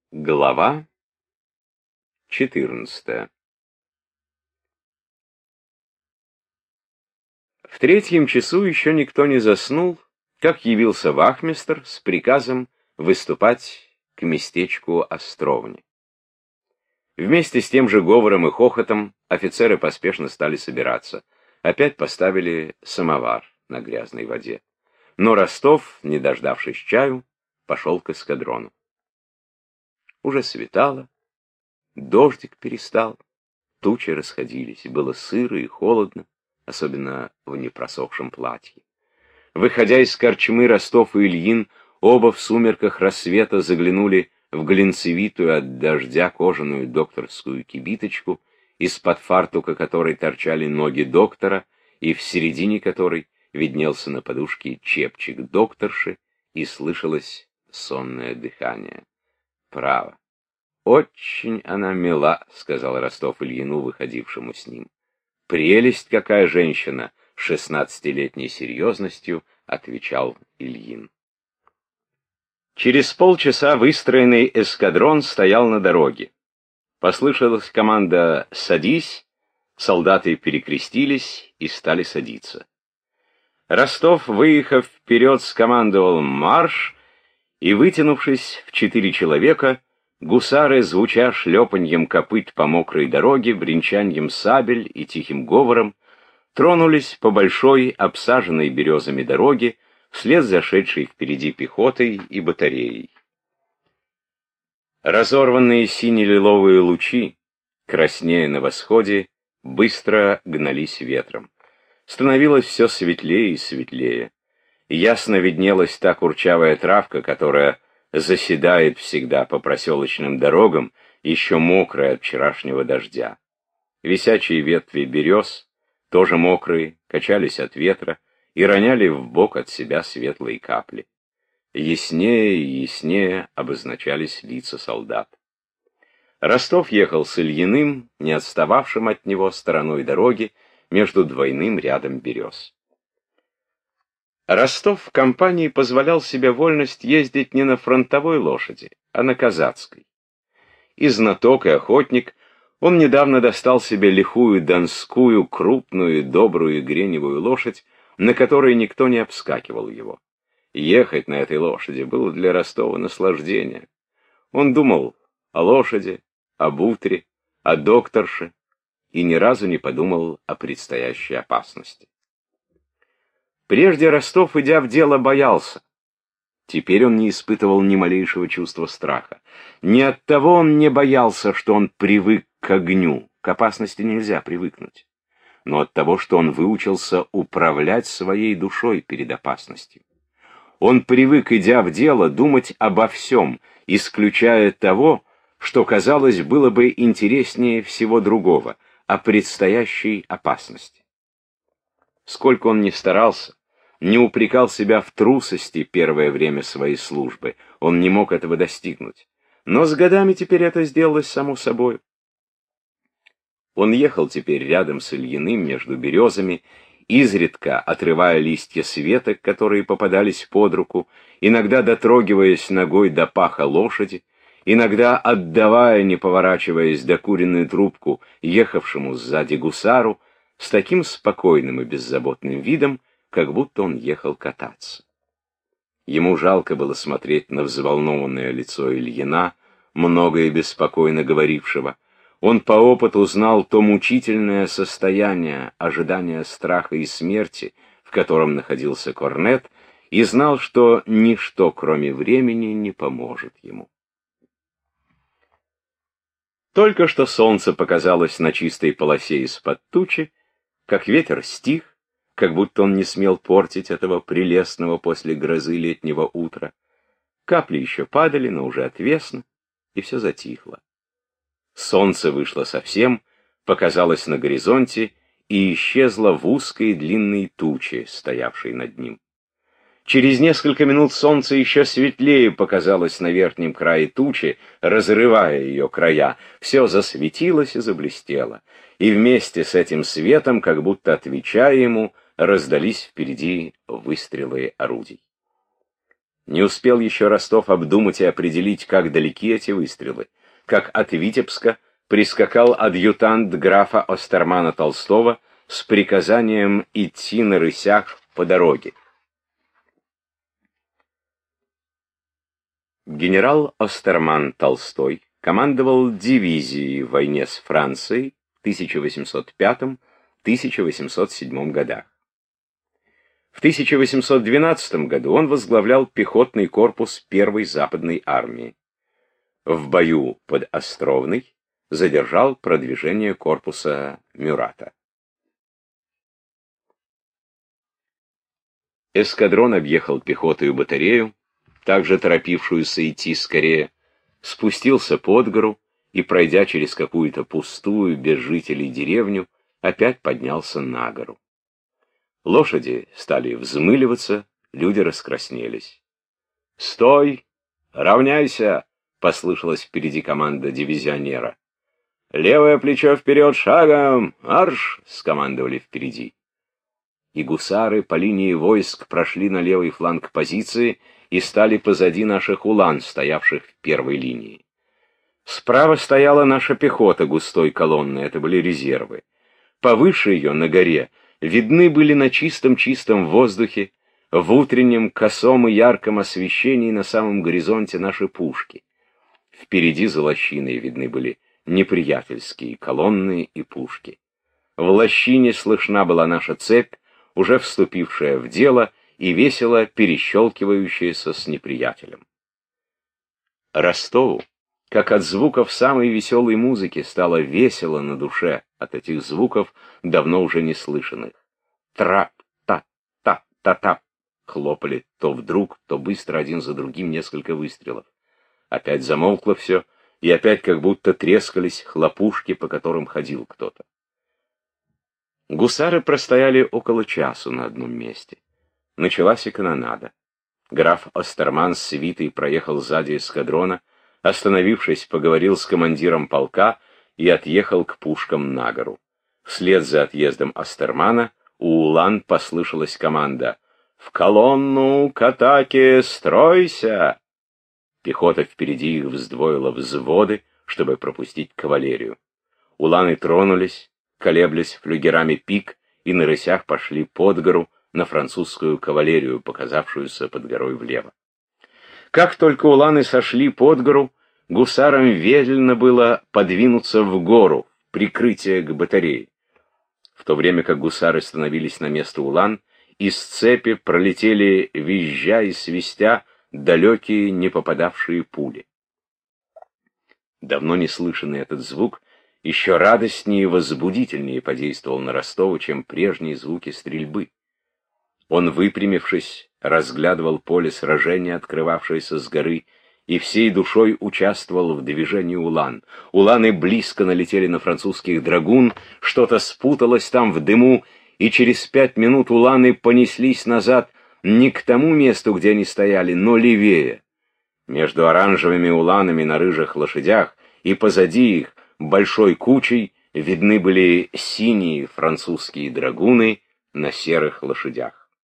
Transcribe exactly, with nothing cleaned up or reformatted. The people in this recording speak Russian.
Глава четырнадцатая. В третьем часу еще никто не заснул, как явился вахмистр с приказом выступать к местечку Островни. Вместе с тем же говором и хохотом офицеры поспешно стали собираться. Опять поставили самовар на грязной воде. Но Ростов, не дождавшись чаю, пошел к эскадрону. Уже светало, дождик перестал, тучи расходились, и было сыро и холодно, особенно в непросохшем платье. Выходя из корчмы, Ростов и Ильин оба в сумерках рассвета заглянули в глинцевитую от дождя кожаную докторскую кибиточку, из-под фартука которой торчали ноги доктора, и в середине которой виднелся на подушке чепчик докторши, и слышалось сонное дыхание. «Право, очень она мила», — сказал Ростов Ильину, выходившему с ним. «Прелесть какая женщина!» — шестнадцатилетней серьезностью отвечал Ильин. Через полчаса выстроенный эскадрон стоял на дороге. Послышалась команда «Садись», солдаты перекрестились и стали садиться. Ростов, выехав вперед, скомандовал «Марш!» и, вытянувшись в четыре человека, гусары, звуча шлепаньем копыт по мокрой дороге, бренчаньем сабель и тихим говором, тронулись по большой, обсаженной березами дороге, вслед за шедшей впереди пехотой и батареей. Разорванные сине-лиловые лучи, краснея на восходе, быстро гнались ветром. Становилось все светлее и светлее. Ясно виднелась та курчавая травка, которая заседает всегда по проселочным дорогам, еще мокрая от вчерашнего дождя. Висячие ветви берез, тоже мокрые, качались от ветра и роняли вбок от себя светлые капли. Яснее и яснее обозначались лица солдат. Ростов ехал с Ильиным, не отстававшим от него стороной дороги, между двойным рядом берез. Ростов в компании позволял себе вольность ездить не на фронтовой лошади, а на казацкой. И знаток, и охотник, он недавно достал себе лихую донскую, крупную, добрую греневую лошадь, на которой никто не обскакивал его. Ехать на этой лошади было для Ростова наслаждение. Он думал о лошади, об утре, о докторше и ни разу не подумал о предстоящей опасности. Прежде Ростов, идя в дело, боялся. Теперь он не испытывал ни малейшего чувства страха. Не от того он не боялся, что он привык к огню, к опасности нельзя привыкнуть, но от того, что он выучился управлять своей душой перед опасностью. Он привык, идя в дело, думать обо всем, исключая того, что, казалось, было бы интереснее всего другого, о предстоящей опасности. Сколько он ни старался, не упрекал себя в трусости первое время своей службы, он не мог этого достигнуть. Но с годами теперь это сделалось само собой. Он ехал теперь рядом с Ильиным между березами, изредка отрывая листья с веток, которые попадались под руку, иногда дотрогиваясь ногой до паха лошади, иногда отдавая, не поворачиваясь, докуренную трубку ехавшему сзади гусару, с таким спокойным и беззаботным видом, как будто он ехал кататься. Ему жалко было смотреть на взволнованное лицо Ильина, много и беспокойно говорившего. Он по опыту знал то мучительное состояние ожидания страха и смерти, в котором находился корнет, и знал, что ничто, кроме времени, не поможет ему. Только что солнце показалось на чистой полосе из-под тучи, как ветер стих, как будто он не смел портить этого прелестного после грозы летнего утра. Капли еще падали, но уже отвесно, и все затихло. Солнце вышло совсем, показалось на горизонте и исчезло в узкой длинной туче, стоявшей над ним. Через несколько минут солнце еще светлее показалось на верхнем крае тучи, разрывая ее края. Все засветилось и заблестело, и вместе с этим светом, как будто отвечая ему, раздались впереди выстрелы орудий. Не успел еще Ростов обдумать и определить, как далеки эти выстрелы, как от Витебска прискакал адъютант графа Остермана Толстого с приказанием идти на рысях по дороге. Генерал Остерман Толстой командовал дивизией в войне с Францией в тысяча восемьсот пятом — тысяча восемьсот седьмом годах. В тысяча восемьсот двенадцатом году он возглавлял пехотный корпус первой Западной армии. В бою под Островной задержал продвижение корпуса Мюрата. Эскадрон объехал пехотою батарею, также торопившуюся идти скорее, спустился под гору и, пройдя через какую-то пустую, без жителей деревню, опять поднялся на гору. Лошади стали взмыливаться, люди раскраснелись. «Стой! Равняйся!» — послышалась впереди команда дивизионера. «Левое плечо вперед шагом! Марш!» — скомандовали впереди. И гусары по линии войск прошли на левый фланг позиции и стали позади наших улан, стоявших в первой линии. Справа стояла наша пехота густой колонной, это были резервы. Повыше ее, на горе, видны были на чистом-чистом воздухе, в утреннем косом и ярком освещении на самом горизонте наши пушки. Впереди за лощиной видны были неприятельские колонны и пушки. В лощине слышна была наша цепь, уже вступившая в дело и весело перещелкивающаяся с неприятелем. Ростову, как от звуков самой веселой музыки, стало весело на душе от этих звуков, давно уже не слышанных. Трап-та-та-та-та хлопали то вдруг, то быстро один за другим несколько выстрелов. Опять замолкло все, и опять как будто трескались хлопушки, по которым ходил кто-то. Гусары простояли около часу на одном месте. Началась и канонада. Граф Остерман с свитой проехал сзади эскадрона, остановившись, поговорил с командиром полка и отъехал к пушкам на гору. Вслед за отъездом Остермана у улан послышалась команда: «В колонну к атаке стройся!» Пехота впереди их вздвоила взводы, чтобы пропустить кавалерию. Уланы тронулись, колеблясь флюгерами пик, и на рысях пошли под гору на французскую кавалерию, показавшуюся под горой влево. Как только уланы сошли под гору, гусарам велено было подвинуться в гору, в прикрытие к батарее. В то время как гусары становились на место улан, из цепи пролетели, визжа и свистя, далекие, не попадавшие пули. Давно не слышанный этот звук еще радостнее и возбудительнее подействовал на Ростова, чем прежние звуки стрельбы. Он, выпрямившись, разглядывал поле сражения, открывавшееся с горы, и всей душой участвовал в движении улан. Уланы близко налетели на французских драгун, что-то спуталось там в дыму, и через пять минут уланы понеслись назад не к тому месту, где они стояли, но левее. Между оранжевыми уланами на рыжих лошадях и позади их большой кучей видны были синие французские драгуны на серых лошадях.